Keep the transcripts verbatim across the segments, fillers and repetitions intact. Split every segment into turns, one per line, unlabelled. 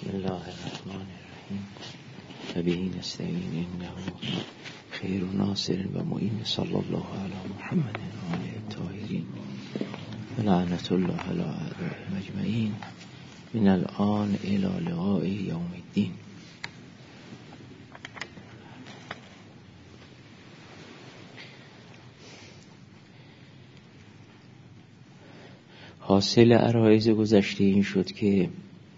بسم الله الرحمن الرحیم و به نستعین انه خیر ناصر و معین صلی الله علی محمد و آله الطاهرین و لعنت الله علی اعدائهم اجمعین من الان الی لقاء یوم الدین. حاصل عرایض گذشته این شد که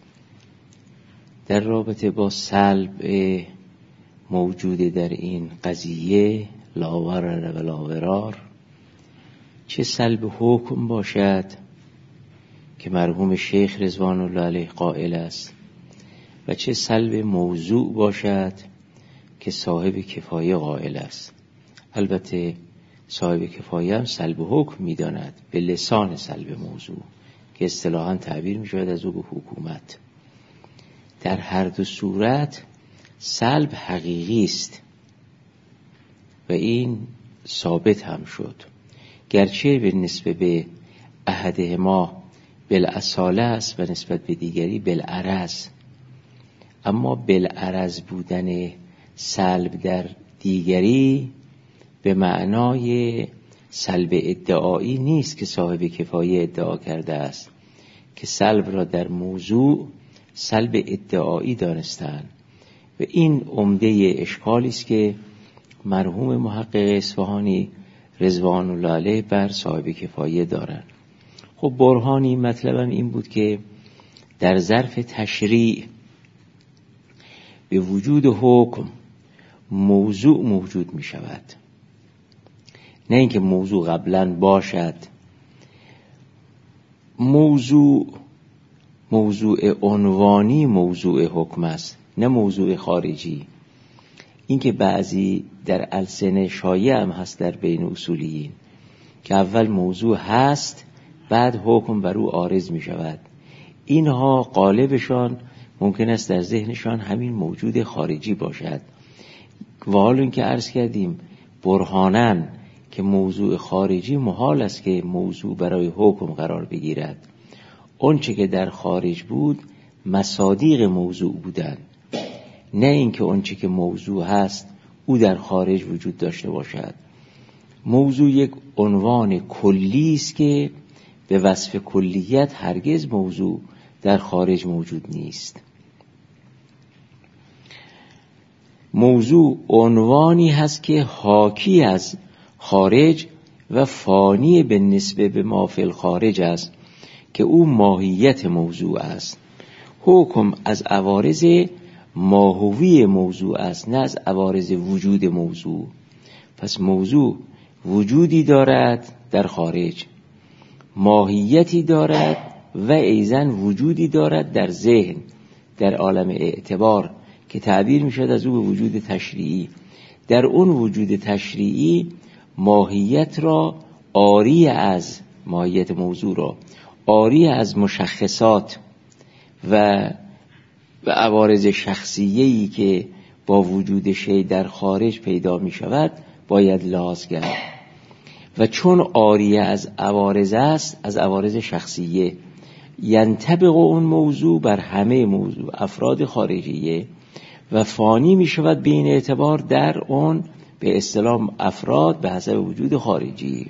در رابطه با سلب موجود در این قضیه لا ضرر و لا ضرار، چه سلب حکم باشد که مرحوم شیخ رضوان الله علیه قائل است و چه سلب موضوع باشد که صاحب کفایه قائل است. البته صاحب کفایه هم سلب حکم می‌داند به لسان سلب موضوع که اصطلاحاً تعبیر می‌شود از او به حکومت. در هر دو صورت سلب حقیقی است و این ثابت هم شد، گرچه به نسبت به احدهما بالاصاله است و نسبت به دیگری بالعرض، اما بالعرض بودن سلب در دیگری به معنای سلب ادعایی نیست که صاحب کفایه ادعا کرده است که سلب را در موضوع سلب ادعایی دانستند و این عمده اشکالی است که مرحوم محقق اصفهانی رضوان الله علیه بر صاحب کفایه دارند. خب برهانی مطلبم این بود که در ظرف تشریع به وجود حکم موضوع موجود می شود، نه اینکه موضوع قبلا باشد. موضوع موضوع عنوانی موضوع حکم است، نه موضوع خارجی. این که بعضی در السنه شایع هم هست در بین اصولیین که اول موضوع هست بعد حکم بر او عارض می شود، اینها غالبشان ممکن است در ذهنشان همین موجود خارجی باشد و حالا این که عرض کردیم برهاناً که موضوع خارجی محال است که موضوع برای حکم قرار بگیرد. اون چه که در خارج بود مصادیق موضوع بودند، نه اینکه اون چه که موضوع هست او در خارج وجود داشته باشد. موضوع یک عنوان کلی است که به وصف کلیت هرگز موضوع در خارج موجود نیست. موضوع عنوانی هست که حاکی از خارج و فانی به نسبت به ما فی الخارج است که او ماهیت موضوع است. حکم از عوارض ماهوی موضوع است، نه از عوارض وجود موضوع. پس موضوع وجودی دارد در خارج، ماهیتی دارد و ایضاً وجودی دارد در ذهن، در عالم اعتبار که تعبیر می شود از او به وجود تشریعی. در اون وجود تشریعی ماهیت را عاری از ماهیت موضوع را عاری از مشخصات و و عوارض شخصیه‌ای که با وجود شی در خارج پیدا می شود باید لحاظ کرد و چون عاری از عوارض است، از عوارض شخصیه، ینطبق اون موضوع بر همه موضوع افراد خارجیه و فانی می شود بین اعتبار در اون به اصطلاح افراد به حسب وجود خارجی.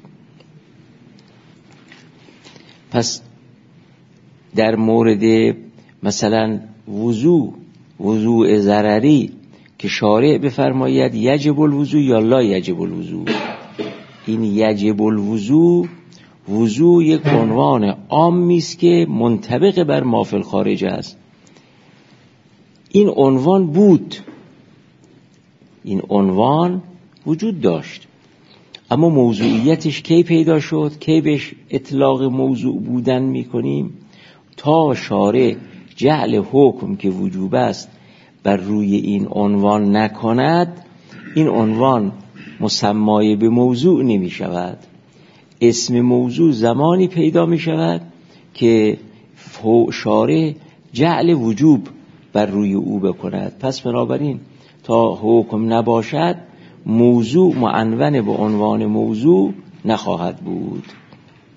پس در مورد مثلا وضوع وضوع ضرری که شارع بفرماید یجب الوضوء یا لا یجب الوضوء، این یجب الوضوء وضوع یک عنوان عامی است که منطبق بر ما فی الخارج است. این عنوان بود، این عنوان وجود داشت، اما موضوعیتش کی پیدا شد؟ کی بهش اطلاق موضوع بودن میکنیم؟ تا شارع جعل حکم که وجوب است بر روی این عنوان نکند، این عنوان مسمای به موضوع نمی شود. اسم موضوع زمانی پیدا می شود که شارع جعل وجوب بر روی او بکند. پس بنابراین تا حکم نباشد موضوع معنون به عنوان موضوع نخواهد بود.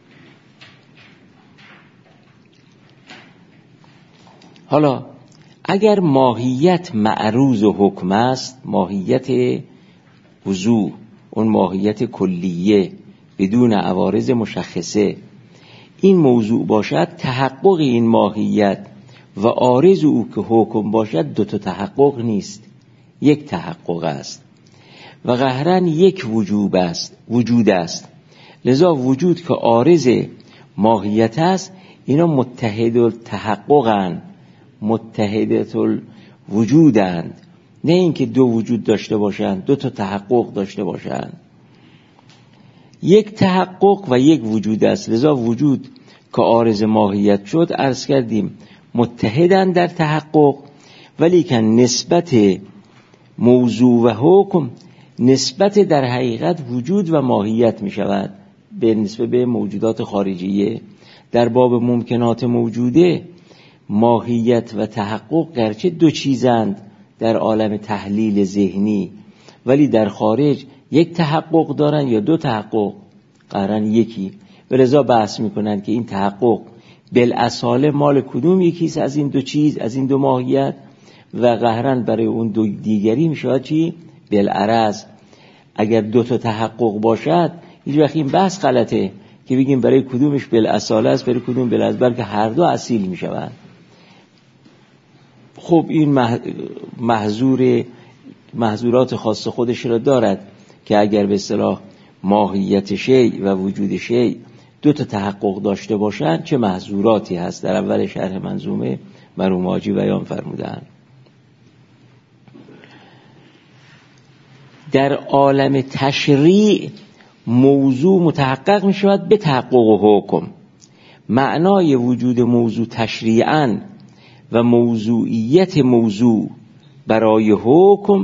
حالا
اگر ماهیت معروض و حکم است، ماهیت وضوع، اون ماهیت کلیه بدون عوارض مشخصه، این موضوع باشد، تحقق این ماهیت و عارض او که حکم باشد دو تا تحقق نیست، یک تحقق است و قهراً یک وجوب است، وجود است. لذا وجود که عارض ماهیت است، اینا متحد التحققند، متحدت الوجودند، نه اینکه دو وجود داشته باشند، دو تا تحقق داشته باشند. یک تحقق و یک وجود است. لذا وجود که عارض ماهیت شد، عرض کردیم متحدند در تحقق، ولی که نسبت موضوع و حکم نسبت در حقیقت وجود و ماهیت می شود به نسبت به موجودات خارجیه. در باب ممکنات موجوده ماهیت و تحقق گرچه دو چیزند در عالم تحلیل ذهنی، ولی در خارج یک تحقق دارن یا دو تحقق؟ قرن یکی. ولذا بحث میکنن که این تحقق بالاصاله مال کدوم یکیست از این دو چیز، از این دو ماهیت، و قهرن برای اون دو دیگری میشود چی؟ بالعرض. اگر دو تا تحقق باشد هیچ وقت این بحث غلطه که بگیم برای کدومش بالاصاله است برای کدوم بالعرض، بلکه هر دو اصیل میشوند. خب این محظور محظورات خاص خودش را دارد که اگر به اصطلاح ماهیت شیء و وجود شیء دو تا تحقق داشته باشند چه محظوراتی هست، در اول شرح منظومه مرحوم حاجی بیان فرمودند. در عالم تشریع موضوع متحقق می شود به تحقق و حکم. معنای وجود موضوع تشریعاً و موضوعیت موضوع برای حکم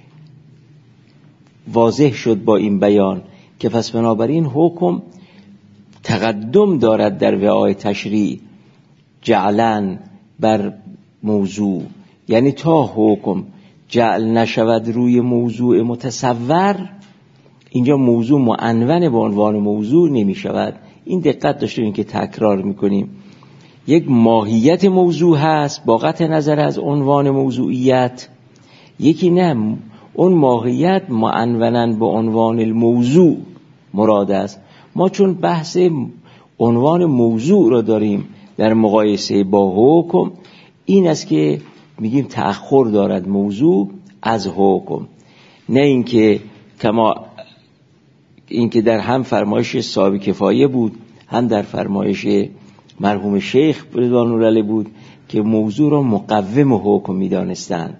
واضح شد با این بیان که پس بنابراین حکم تقدم دارد در وعای تشریع جعلن بر موضوع، یعنی تا حکم جعل نشود روی موضوع متصور، اینجا موضوع معنون به عنوان موضوع نمی شود. این دقت داشته باشید که تکرار میکنیم، یک ماهیت موضوع هست با قطع نظر از عنوان موضوعیت، یکی نه، اون ماهیت معنونن به عنوان الموضوع مراد است. ما چون بحث عنوان موضوع را داریم در مقایسه با حکم، این است که میگیم تأخر دارد موضوع از حکم، نه اینکه کما اینکه در هم فرمایش صاحب کفایه بود، هم در فرمایش مرحوم شیخ رضوان الله علیه بود که موضوع را مقوم حکم می‌دانستند.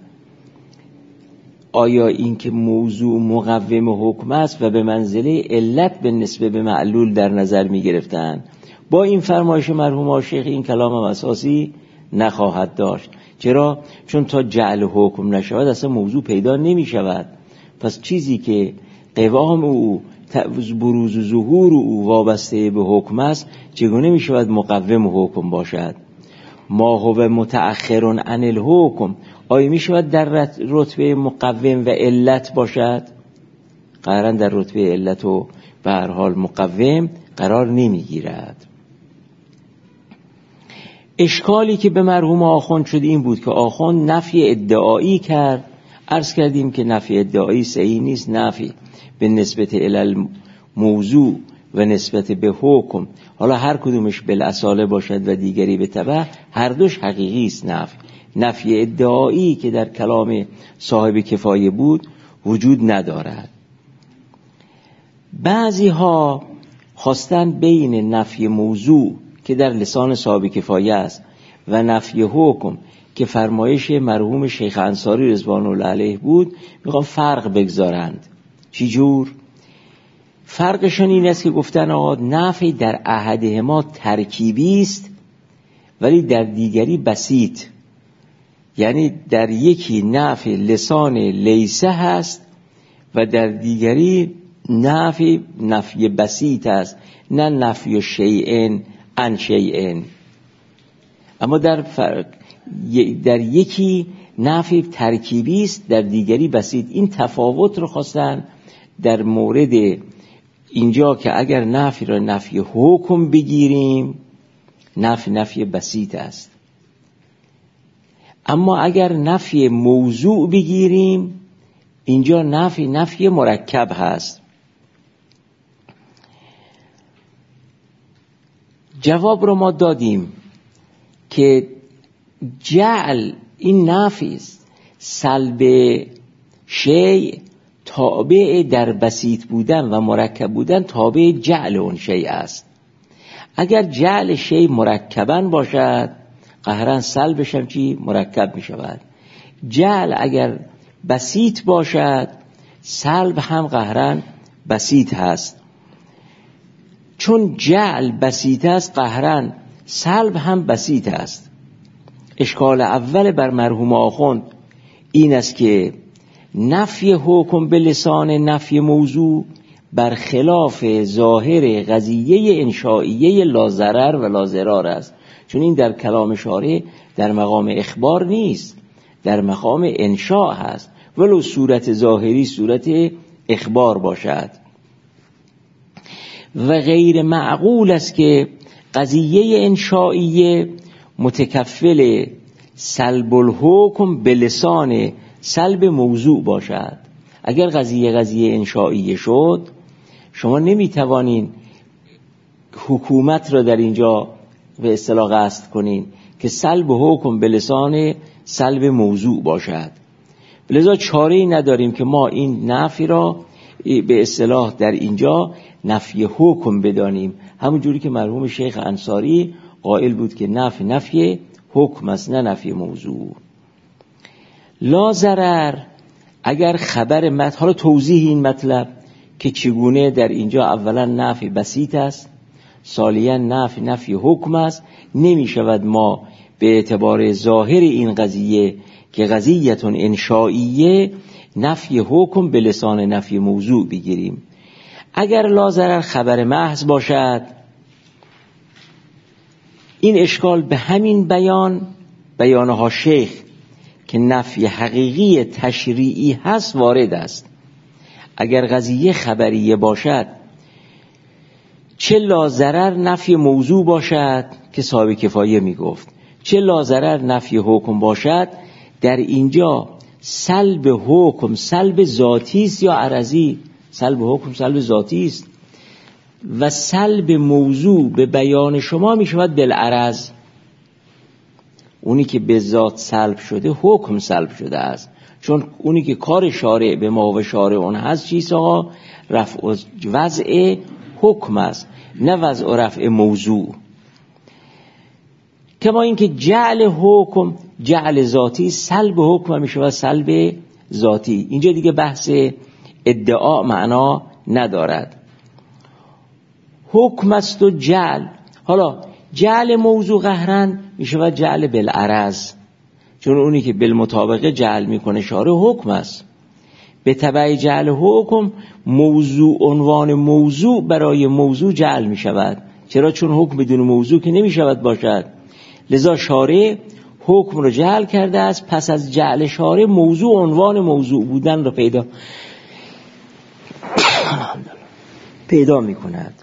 آیا این که موضوع مقوم حکم است و به منزله علت به نسبه به معلول در نظر می‌گرفتند؟ با این فرمایش مرحوم شیخ این کلام هم اساسی نخواهد داشت. چرا؟ چون تا جعل حکم نشود اصلا موضوع پیدا نمی شود. پس چیزی که قوام او بروز و ظهور او وابسته به حکم است چگونه می شود مقوم حکم باشد؟ ما هو متأخر عن الحکم، آیا می شود در رتبه مقوم و علت باشد؟ قرار در رتبه علت و به هر حال مقوم قرار نمی گیرد. اشکالی که به مرحوم آخوند شد این بود که آخوند نفی ادعایی کرد. عرض کردیم که نفی ادعایی صحیح نیست، نفی به نسبت الی موضوع و نسبت به حکم، حالا هر کدومش بالاصاله باشد و دیگری به تبع، هر دوش حقیقی است. نفی نفی ادعایی که در کلام صاحب کفایه بود وجود ندارد. بعضی ها خواستن بین نفی موضوع که در لسان صاحب کفایه است و نفی حکم که فرمایش مرحوم شیخ انصاری رضوان الله علیه بود میخوان فرق بگذارند. چی جور؟ فرقشون این است که گفتن آقا نفی در احدهما ترکیبی است ولی در دیگری بسیط، یعنی در یکی نفی لسان لیسه هست و در دیگری نفی نفی بسیط است، نه نفی شیئن عن شیئن. اما در فرق در یکی نفی ترکیبی است در دیگری بسیط. این تفاوت رو خواستن در مورد اینجا که اگر نفی را نفی حکم بگیریم نفی نفی بسیط است، اما اگر نفی موضوع بگیریم، اینجا نفی نفی مرکب هست. جواب رو ما دادیم که جعل این نفی است، سلب شیء تابع در بسیط بودن و مرکب بودن تابع جعل اون شیء است. اگر جعل شیء مرکباً باشد، قهراً سلبش هم چی؟ مرکب می شود. جعل اگر بسیط باشد، سلب هم قهراً بسیط هست. چون جعل بسیط است، قهراً سلب هم بسیط است. اشکال اول بر مرحوم آخوند این است که نفی حکم به لسان نفی موضوع برخلاف ظاهر قضیه انشائیه لازرر و لازرار است. چون این در کلام شارع در مقام اخبار نیست، در مقام انشاء هست، ولو صورت ظاهری صورت اخبار باشد. و غیر معقول است که قضیه انشائیه متکفل سلب الحکم به لسان سلب موضوع باشد. اگر قضیه قضیه انشائیه شد، شما نمیتوانین حکومت را در اینجا به اصطلاح قصد کنین که سلب حکم به لسان سلب موضوع باشد. لذا چاره‌ای نداریم که ما این نفی را به اصطلاح در اینجا نفی حکم بدانیم، همون جوری که مرحوم شیخ انصاری قائل بود که نفی نفی حکم است، نه نفی موضوع. لا ضرر اگر خبر مت، حالا توضیح این مطلب که چگونه در اینجا اولا نفی بسیط است، ثانیاً نفی نفی حکم است، نمی شود ما به اعتبار ظاهر این قضیه که قضیتون انشائیه نفی حکم به لسان نفی موضوع بگیریم. اگر لا ضرر خبر محض باشد، این اشکال به همین بیان بیانها شیخ که نفی حقیقی تشریعی هست وارد است. اگر قضیه خبریه باشد، چه لا ضرر نفی موضوع باشد که صاحب کفایه می گفت، چه لا ضرر نفی حکم باشد، در اینجا سلب حکم سلب ذاتی است یا عرضی؟ سلب حکم سلب ذاتی است و سلب موضوع به بیان شما می شود بالعرض. اونی که به ذات سلب شده حکم سلب شده است، چون اونی که کار شارع به ما و شارع اون هست چیست آقا؟ رفع وضع حکم است، نه وضع و رفع موضوع. کما این که جعل حکم جعل ذاتی، سلب حکم می شود سلب ذاتی. اینجا دیگه بحث ادعا معنا ندارد. حکم است و جعل، حالا جعل موضوع قهرن می شود جعل بالعرض، چون اونی که بالمطابقه جعل می کنه شارع حکم است. به تبع جعل حکم موضوع عنوان موضوع برای موضوع جعل می شود. چرا؟ چون حکم بدون موضوع که نمی شود باشد. لذا شارع حکم رو جعل کرده است، پس از جعل شارع موضوع عنوان موضوع بودن رو پیدا پیدا می کند.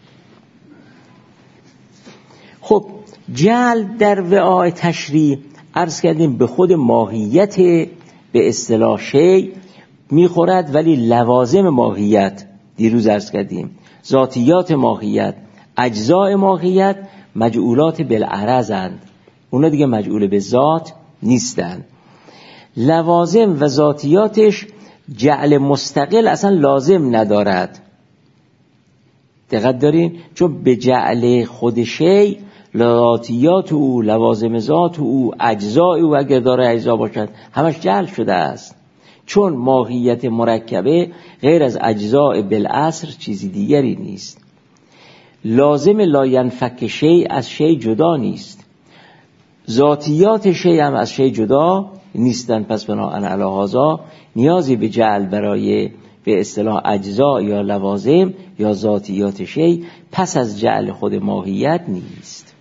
خب جعل در وعاء تشریع عرض کردیم به خود ماهیت به اصطلاح شیء میخورد، ولی لوازم ماهیت دیروز عرض کردیم ذاتیات ماهیت، اجزاء ماهیت مجعولات بالعرضند، اونا دیگه مجعول به ذات نیستند. لوازم و ذاتیاتش جعل مستقل اصلا لازم ندارد. دقت دارین؟ چون به جعل خود شیء ذاتیات او، لوازم ذات او، اجزاء او اگر داره اجزا باشد همش جعل شده است. چون ماهیت مرکبه غیر از اجزاء بالاصل چیزی دیگری نیست. لازم لا ینفک شیء از شیء جدا نیست، ذاتیات شیء هم از شیء جدا نیستن. پس بناهن علی هذا نیازی به جعل برای به اصطلاح اجزا یا لوازم یا ذاتیات شیء پس از جعل خود ماهیت نیست.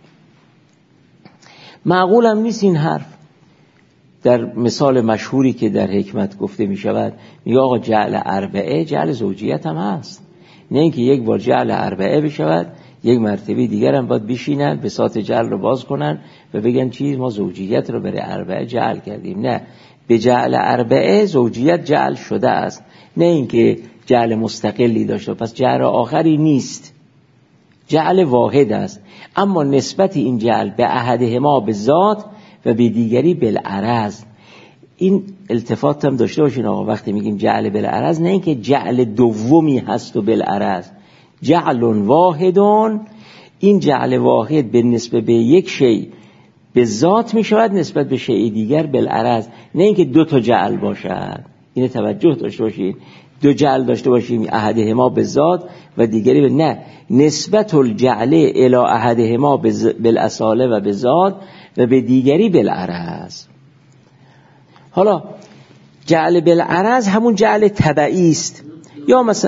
معقول هم نیست این حرف. در مثال مشهوری که در حکمت گفته می شود میگه آقا جعل اربعه جعل زوجیت هم هست، نه اینکه یک بار جعل اربعه بشود یک مرتبه دیگر هم باید بشینن بساط جعل رو باز کنن و بگن چیز ما زوجیت رو برای اربعه جعل کردیم. نه، به جعل اربعه زوجیت جعل شده است، نه اینکه جعل مستقلی داشته. پس جعل آخری نیست، جعل واحد است، اما نسبت این جعل به احدهما به ذات و به دیگری بالعرض. این التفات هم داشته باشین آقا، وقتی میگیم جعل بالعرض نه اینکه جعل دومی هست و بالعرض، جعل واحدون. این جعل واحد به نسبت به یک شی به ذات می شود، نسبت به شی دیگر بالعرض، نه اینکه دو تا جعل باشد. این توجه داشته باشید، دو جعل داشته باشیم، احدهما به ذات و دیگری به نه، نسبت الجعل الی احدهما بالاصاله و به ذات و به دیگری بالعرض. حالا جعل بالعرض همون جعل تبعی است. یا مثلا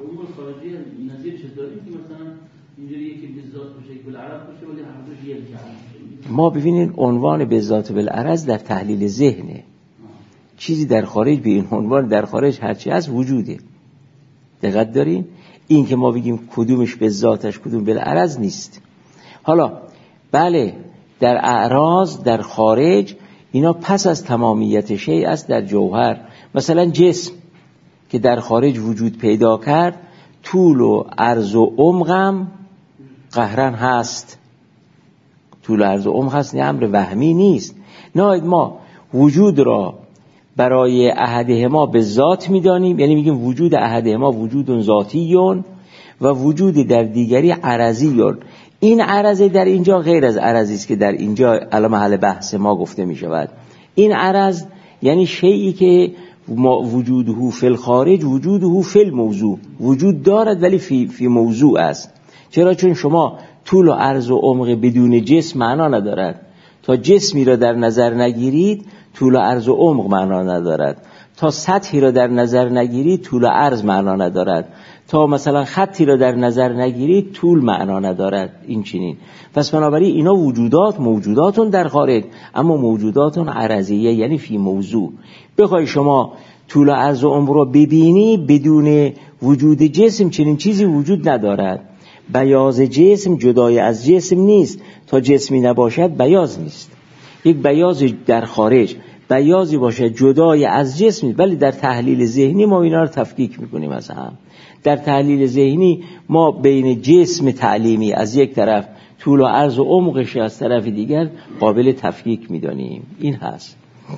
ما ببینید عنوان به ذات بالعرض در تحلیل ذهنه، چیزی در خارج به این عنوان در خارج هرچی هست وجوده. دقت دارین؟ این که ما بگیم کدومش به ذاتش کدوم بالعرض نیست. حالا بله، در اعراض در خارج اینا پس از تمامیت شیء است در جوهر. مثلا جسم که در خارج وجود پیدا کرد، طول و عرض و عمقم قهرن هست. طول و عرض و عمق هست، نه امر وهمی نیست. نه، ما وجود را برای احدهما به ذات میدانیم، یعنی میگیم وجود احدهما وجود ذاتیون و وجود در دیگری عرضیون. این عرض در اینجا غیر از عرضی است که در اینجا الان محل بحث ما گفته می شود. این عرض یعنی شیئی که وجوده فی الخارج وجوده فی الموضوع، وجود دارد ولی فی, فی موضوع است. چرا؟ چون شما طول و عرض و عمق بدون جسم معنا ندارد. تا جسمی را در نظر نگیرید طول و عرض و عمق معنا ندارد. تا سطحی را در نظر نگیرید طول و عرض معنا ندارد. تا مثلا خطی را در نظر نگیرید طول معنا ندارد. این چنین. پس بنابراین اینا وجودات موجوداتون در خارج، اما موجوداتون عرضیه، یعنی فی موضوع. بخوای شما طول و عرض و عمر را ببینی بدون وجود جسم، چنین چیزی وجود ندارد. بیاض جسم جدای از جسم نیست، تا جسمی نباشد بیاض نیست. یک بیاض در خارج بیاضی باشه جدای از جسم، ولی در تحلیل ذهنی ما اینا رو تفکیک میکنیم از هم. در تحلیل ذهنی ما بین جسم تعلیمی از یک طرف، طول و عرض و عمقش از طرف دیگر قابل تفکیک میدانیم. این هست.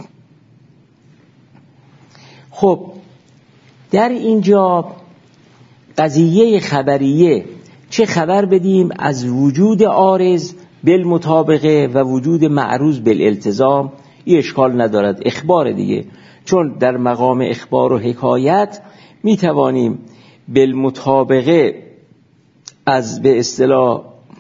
خب در اینجا قضیه خبریه، چه خبر بدیم از وجود عارض بالمطابقه و وجود معروض بالالتزام؟ این اشکال ندارد، اخبار دیگه. چون در مقام اخبار و حکایت می توانیم بالمطابقه از به اصطلاح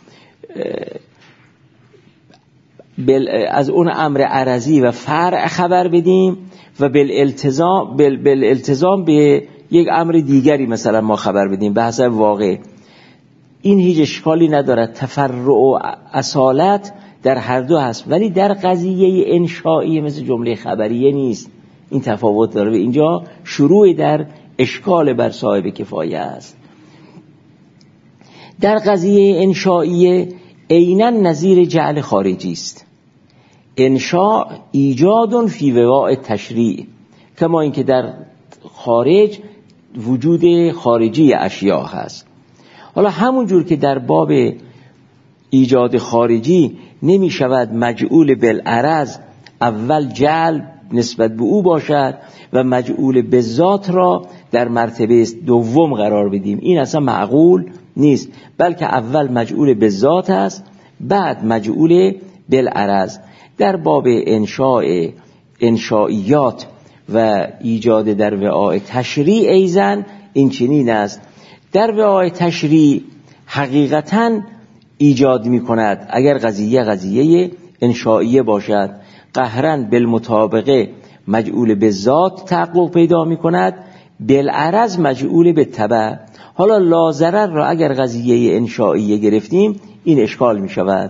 از اون امر عرضی و فرع خبر بدیم و بالالتزام بالالتزام به یک امر دیگری مثلا ما خبر بدیم به حسب واقع. این هیچ اشکالی ندارد، تفرع و اصالت در هر دو هست، ولی در قضیه انشایی مثل جمله خبریه نیست. این تفاوت داره. به اینجا شروع در اشکال بر صاحب کفایه است. در قضیه انشائیه عیناً نظیر جعل خارجی است. انشاء ایجاد فی وقاع تشریع، کما اینکه در خارج وجود خارجی اشیاء هست. حالا همون جور که در باب ایجاد خارجی نمی شود مجعول بالعرض اول جعل نسبت به او باشد و مجعول به ذات را در مرتبه دوم قرار بدیم، این اصلا معقول نیست، بلکه اول مجعول به ذات است بعد مجعول بالعرض. در باب انشاء انشائیات و ایجاد در وعاء تشریع ایزن این چنین است. در وعاء تشریع حقیقتاً ایجاد می کند اگر قضیه قضیه انشائیه باشد، قهرن بالمطابقه مجعول به ذات تحقق پیدا می کند، بالعرض مجعول به تبع. حالا لا ضرر را اگر قضیه انشائیه گرفتیم این اشکال می شود.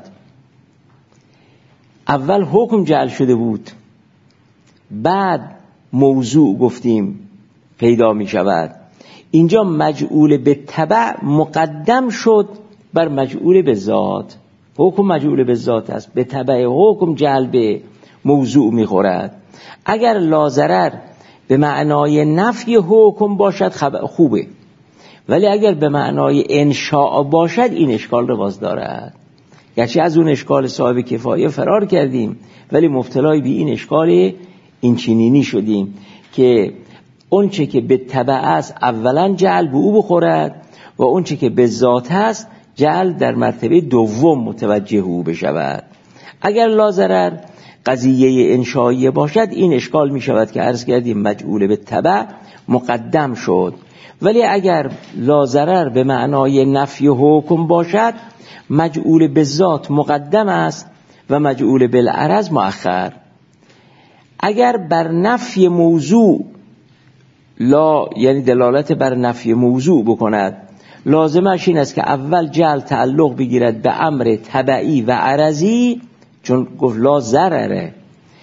اول حکم جعل شده بود، بعد موضوع گفتیم پیدا می شود. اینجا مجعول به تبع مقدم شد بر مجعول به ذات. حکم مجعول به ذات است، به تبع حکم جلب موضوع میخورد. اگر لا ضرر به معنای نفی حکم باشد خوبه، ولی اگر به معنای انشاء باشد این اشکال رو باز دارد. گرچه از اون اشکال صاحب کفایه فرار کردیم، ولی مبتلای به این اشکال این چنینی شدیم که اون چه که به تبع است اولا جعل به او بخورد و اون چه که به ذات است جعل در مرتبه دوم متوجه او بشود. اگر لا ضرر قضیه انشائیه باشد این اشکال می شود که عرض کردیم مجعول به تبع مقدم شد، ولی اگر لا ضرر به معنای نفی حکم باشد مجعول به ذات مقدم است و مجعول بالعرض مؤخر. اگر بر نفی موضوع لا یعنی دلالت بر نفی موضوع بکند، لازمش این است که اول جعل تعلق بگیرد به امر تبعی و عرضی، چون گفت لا ضرره،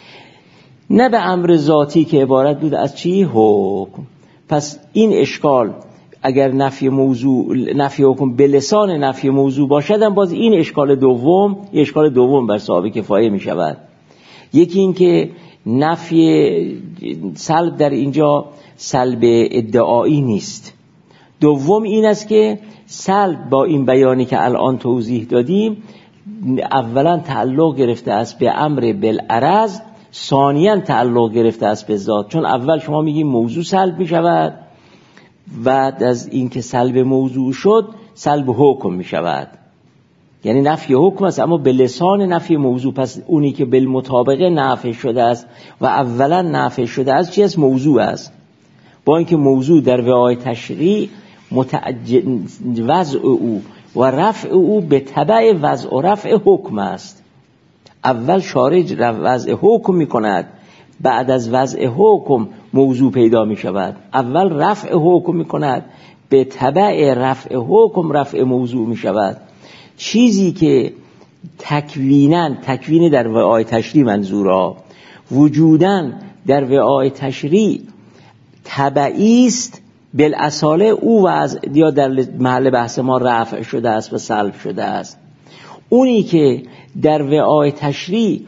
نه به امر ذاتی که عبارت بود از چی؟ حکم. پس این اشکال اگر نفی موضوع نفی حکم به لسان نفی موضوع باشد هم باز این اشکال دوم اشکال دوم بر صاحب کفایه می شود. یکی این که نفی سلب در اینجا سلب ادعایی نیست. دوم این است که سلب با این بیانی که الان توضیح دادیم اولا تعلق گرفته است به امر بالعرض، ثانیاً تعلق گرفته است به ذات. چون اول شما میگیم موضوع سلب می شود، بعد از اینکه سلب موضوع شد سلب حکم می شود، یعنی نفی حکم است اما به لسان نفی موضوع. پس اونی که بالمطابقه نافی شده است و اولا نافی شده است چی است؟ موضوع است. با اینکه موضوع در وعای تشریع متعجل وضع او و رفع او به تبع وضع و رفع حکم است. اول شارع وضع حکم می کند، بعد از وضع حکم موضوع پیدا می شود. اول رفع حکم می کند، به تبع رفع حکم رفع موضوع می شود. چیزی که تکویناً تکوین در وعای تشریع منظورا وجوداً در وعای تشریع تبعی است بالاصاله او و از یا در محل بحث ما رفع شده است و سلب شده است. اونی که در وعای تشریع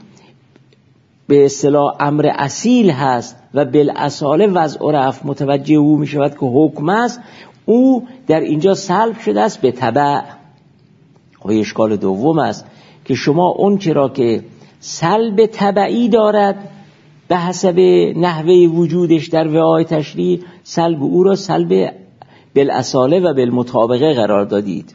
به اصطلاح امر اصیل هست و بالاصاله وضع و رفع متوجه او می شود که حکم است، او در اینجا سلب شده است به تبع. خب اشکال دوم است که شما اون چرا که سلب تبعی دارد به حسب نحوه وجودش در وعای تشریع سلب او را سلب بالاصاله و بالمطابقه قرار دادید.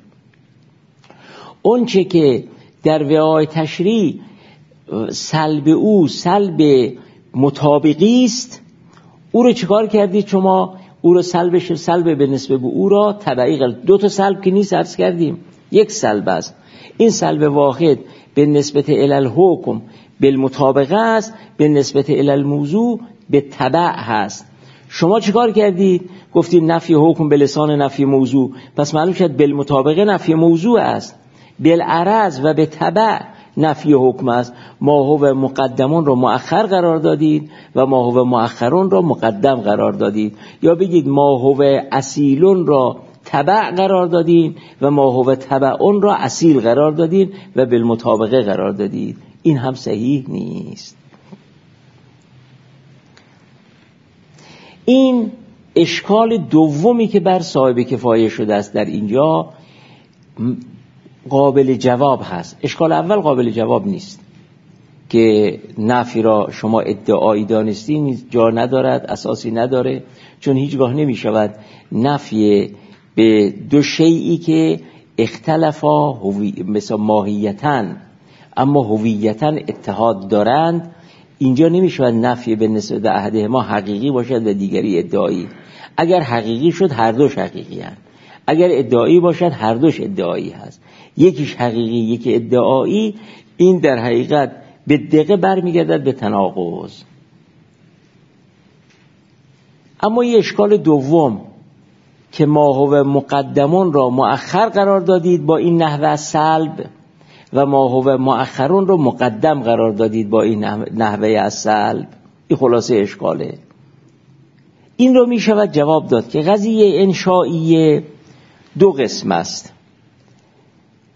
اون چه که در وعای تشریع سلب او سلب مطابقی است، او رو چیکار کردید شما؟ او رو سلبش سلب به نسبت به او را تبعی قرار. دو تا سلب که نیست عرض کردیم، یک سلب است. این سلب واحد به نسبت الی الحکم بالمطابقه است، به نسبت الی الموضوع به تبع هست. شما چیکار کردید؟ گفتید نفی حکم به لسان نفی موضوع، پس معلوم شد بالمطابقه نفی موضوع است، بالعرض و به تبع نفی حکم است. ما هو مقدمون رو مؤخر قرار دادید و ما هو مؤخرون رو مقدم قرار دادید، یا بگید ما هو اصیلون را تبع قرار دادین و ما هو تبعون را اصیل قرار دادین و بالمطابقه قرار دادید. این هم صحیح نیست. این اشکال دومی که بر صاحب کفایه شده است در اینجا قابل جواب هست. اشکال اول قابل جواب نیست که نفی را شما ادعایی دانستین، جا ندارد، اساسی نداره، چون هیچگاه نمی شود نفی به دو شیئی که اختلافا مثل ماهیتاً اما هویتاً اتحاد دارند، اینجا نمی شود نفی به نسبت احدهما حقیقی باشد و دیگری ادعایی. اگر حقیقی شد هر دوش حقیقی هست، اگر ادعایی باشد هر دوش ادعایی هست. یکیش حقیقی یکی ادعایی، این در حقیقت به دقیقه برمیگردد به تناقض. اما یه اشکال دوم که ما هو مقدمون را مؤخر قرار دادید با این نحوه سلب و ما هو مؤخرون را مقدم قرار دادید با این نحوه از سلب، این خلاصه اشکاله. این رو می شود جواب داد که قضیه انشائیه دو قسم است.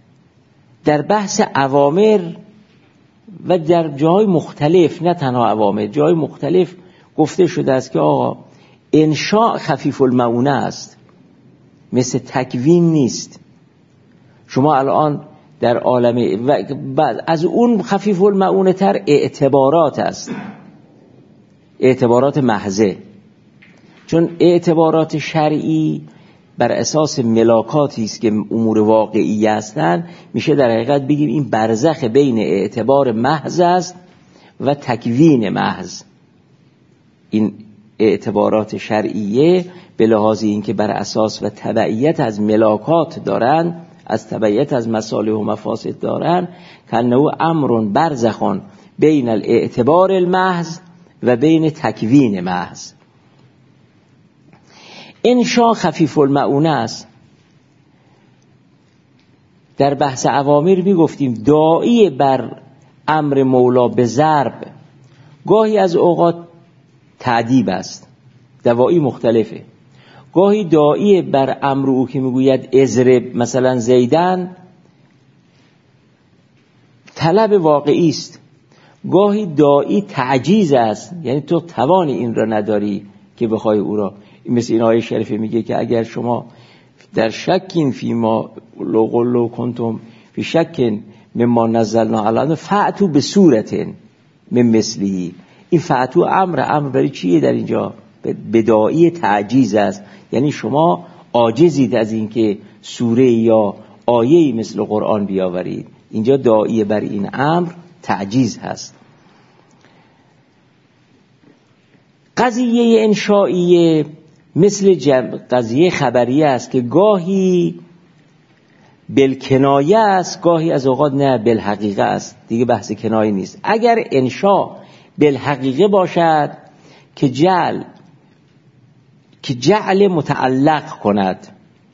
در بحث اوامر و در جای مختلف، نه تنها اوامر، جای مختلف گفته شده است که آقا انشاء خفیف المعونه است، مثل تکوین نیست. شما الان در عالم و بعد از اون خفیف المعونه تر اعتبارات است، اعتبارات محضه، چون اعتبارات شرعی بر اساس ملاکاتی است که امور واقعی هستند، میشه در حقیقت بگیم این برزخ بین اعتبار محض است و تکوین محض. این اعتبارات شرعیه به لحاظ اینکه بر اساس و تبعیت از ملاکات دارن، از تبعیت از مصالح و مفاسد دارن، کنه امر برزخون بین الاعتبار المحض و بین تکوین محض. انشاء خفیف المعونه است. در بحث اوامر می گفتیم داعی بر امر مولا به ضرب گاهی از اوقات تعدیب است، دوایی مختلفه. گاهی داعی بر امر او که میگوید اضرب مثلا زیدن طلب واقعی است. گاهی داعی تعجیز است، یعنی تو توان این را نداری که بخوای او را. مثل این آیه شریفه میگه که اگر شما در شکین فی ما لو قلو کنتم فی شکین مما نزلنا علی فأتوا بصورت من مثله. این فأتوا امر امر برای چیه در اینجا؟ بداعی تعجیز است، یعنی شما عاجزید از اینکه سوره یا آیه‌ای مثل قرآن بیاورید. اینجا داعی بر این امر تعجیز هست. قضیه انشائیه مثل قضیه خبریه است که گاهی بالکنایه است، گاهی از اوقات نه بالحقیقه است. دیگه بحث کنایه نیست. اگر انشاء بالحقیقه باشد که جعل که جعل متعلق کند،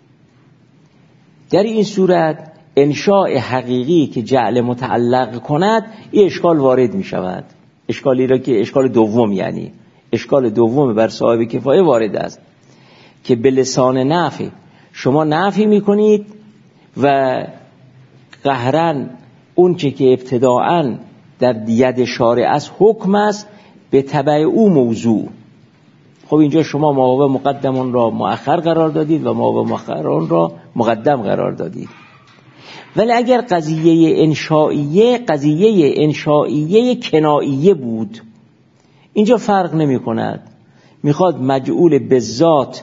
در این صورت انشاء حقیقی که جعل متعلق کند این اشکال وارد می شود. اشکالی را که اشکال دوم، یعنی اشکال دوم بر صاحب کفایه وارد است که به لسان نفی شما نفی می کنید و قهرن اون چه که ابتداعاً در ید شارع از حکم است به تبع او موضوع. خب اینجا شما ما مقدمون را مؤخر قرار دادید و ما مؤخرون را مقدم قرار دادید. ولی اگر قضیه انشائیه قضیه انشائیه کناییه بود، اینجا فرق نمی کند. میخواد مجعول به ذات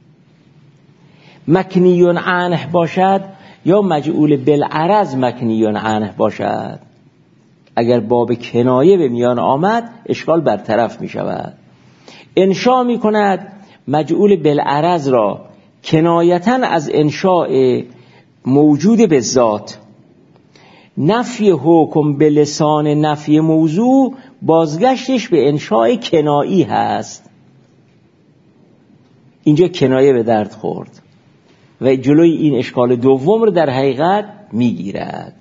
مکنیون عنه باشد یا مجعول بالعرض مکنیون عنه باشد. اگر باب کنایه به میان آمد اشکال برطرف می شود. انشاء می کند مجعول بالعرض را کنایتاً از انشاء موجود به ذات. نفی حکم به لسان نفی موضوع بازگشتش به انشاء کنایی هست. اینجا کنایه به درد خورد و جلوی این اشکال دوم رو در حقیقت میگیرد.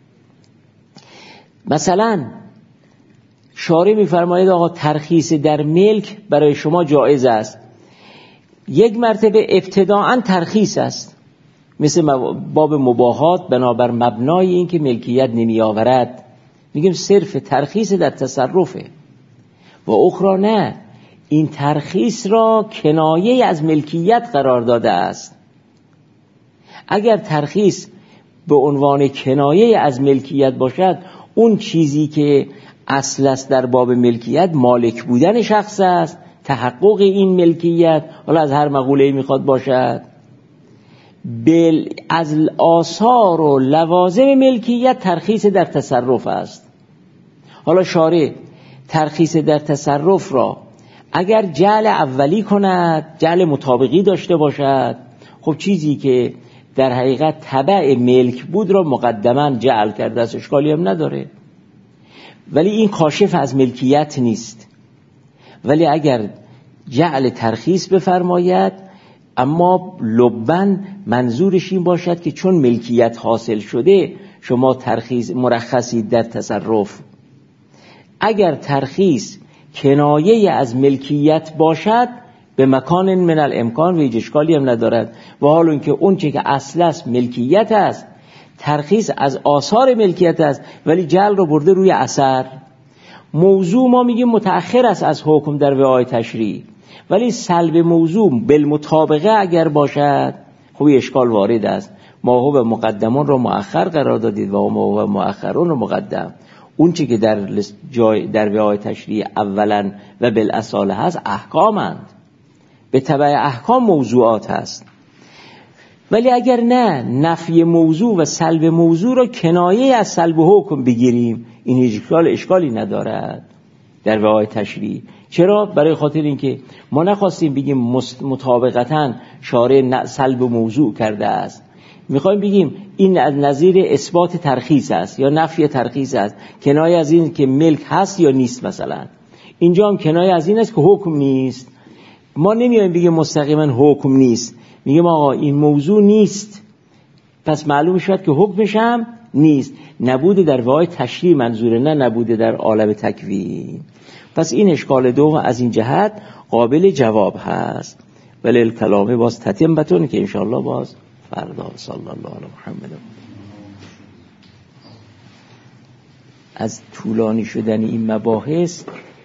مثلا شارع میفرماید آقا ترخیص در ملک برای شما جایز است. یک مرتبه ابتداعاً ترخیص است، مثل باب مباحات بنابر مبنای این که ملکیت نمی آورد، میگیم صرف ترخیص در تصرفه. و اخرى نه، این ترخیص را کنایه از ملکیت قرار داده است. اگر ترخیص به عنوان کنایه از ملکیت باشد، اون چیزی که اصل است در باب ملکیت مالک بودن شخص است، تحقق این ملکیت، حالا از هر مقوله‌ای میخواد باشد، بل از آثار و لوازم ملکیت ترخیص در تصرف است. حالا شارع ترخیص در تصرف را اگر جعل اولی کند، جعل مطابقی داشته باشد، خب چیزی که در حقیقت تبع ملک بود را مقدما جعل کرده است، اشکالی هم نداره. ولی این کاشف از ملکیت نیست. ولی اگر جعل ترخیص بفرماید، اما لبن منظورش این باشد که چون ملکیت حاصل شده شما ترخیص مرخصی در تصرف. اگر ترخیص کنایه از ملکیت باشد به مکان من الامکان و هیچ اشکالی هم ندارد. و حال اون که اون چه که اصل است ملکیت است، ترخیص از آثار ملکیت است ولی جعل رو برده روی اثر. موضوع ما میگیم متأخر است از حکم در وعای تشریع، ولی سلب موضوع بالمطابقه اگر باشد خب اشکال وارد است. ما هو مقدمون رو مؤخر قرار دادید و ما هو مؤخرون رو مقدم. اون چی که در جای در وعای تشریع اولا و بالاصاله هست احکامند، به تبع احکام موضوعات هست. ولی اگر نه نفی موضوع و سلب موضوع رو کنایه از سلب حکم بگیریم این اشکال اشکالی ندارد در وعای تشریع. چرا؟ برای خاطر اینکه ما نخواستیم بگیم مطابقتاً شارع سلب موضوع کرده است، میخوایم بگیم این از نظیر اثبات ترخیص است یا نفی ترخیص است، کنایه از این که ملک هست یا نیست. مثلا اینجا هم کنایه از این است که حکم نیست. ما نمیایم بگیم مستقیما حکم نیست، میگیم آقا این موضوع نیست، پس معلوم شد که حکمش هم نیست. نبوده در وعای تشریع منظوره، نه نبوده در عالم تکوین. پس این اشکال دوم از این جهت قابل جواب هست. ولی الکلامه باز تتم بتون که انشاءالله باز فردا. صلی الله علی محمد. از طولانی شدن این مباحث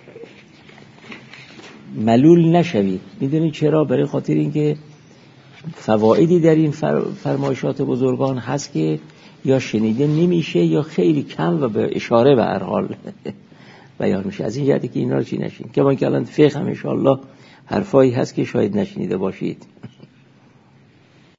ملول نشوید. میدونید چرا؟ برای خاطر اینکه فوائدی در این فرمایشات بزرگان هست که یا شنیده نمیشه یا خیلی کم و به اشاره به هر حال بیان میشه. از این جهتی که اینا رو چی نشین که ما که الان فقه هم انشاءالله حرفایی هست که شاید نشنیده باشید.